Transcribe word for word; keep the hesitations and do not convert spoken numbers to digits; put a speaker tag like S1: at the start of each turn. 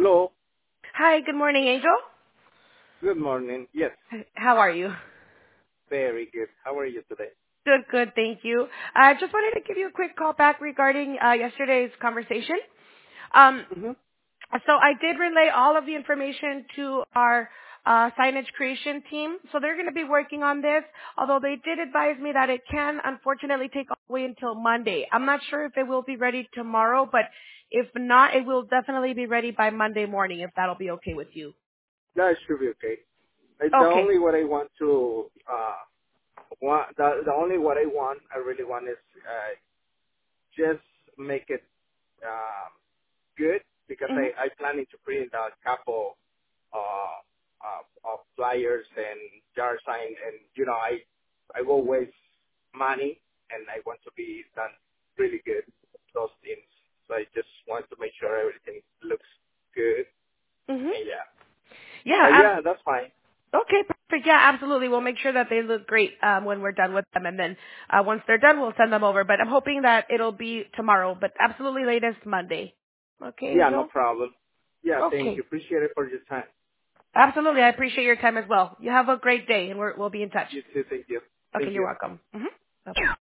S1: Hello.
S2: Hi, good morning, Angel.
S1: Good morning. Yes,
S2: How are you?
S1: very good. How are you today?
S2: Good, good, thank you. I just wanted to give you a quick call back regarding uh, yesterday's conversation. Um,
S1: Mm-hmm.
S2: so I did relay all of the information to our uh, signage creation team. So they're going to be working on this, although they did advise me that it can unfortunately take all the way until Monday. I'm not sure if it will be ready tomorrow, but if not, it will definitely be ready by Monday morning, if that'll be okay with you.
S1: That should be okay. Uh, The
S2: Okay.
S1: only what I want to, uh, want, the, the only what I want, I really want is, uh, just make it, um, good because
S2: Mhm.
S1: I, I planning to print a couple, uh, uh, of flyers and jar sign and, you know, I, I will waste money and I want to be done really good, those things. So I just want to make sure everything looks good.
S2: Mhm.
S1: And yeah. But
S2: Yeah,
S1: yeah, that's fine.
S2: Okay, perfect. Yeah, absolutely. We'll make sure that they look great um, when we're done with them, and then uh, once they're done, we'll send them over. But I'm hoping that it'll be tomorrow, but absolutely latest Monday. Okay,
S1: Yeah, no
S2: Angel?
S1: problem. Yeah, thank you.
S2: Okay.
S1: Appreciate it for your time.
S2: Absolutely. I appreciate your time as well. You have a great day, and we're, we'll be in touch.
S1: You too. Thank you.
S2: Okay,
S1: Thank
S2: you're
S1: you.
S2: welcome. Mm-hmm. Bye-bye.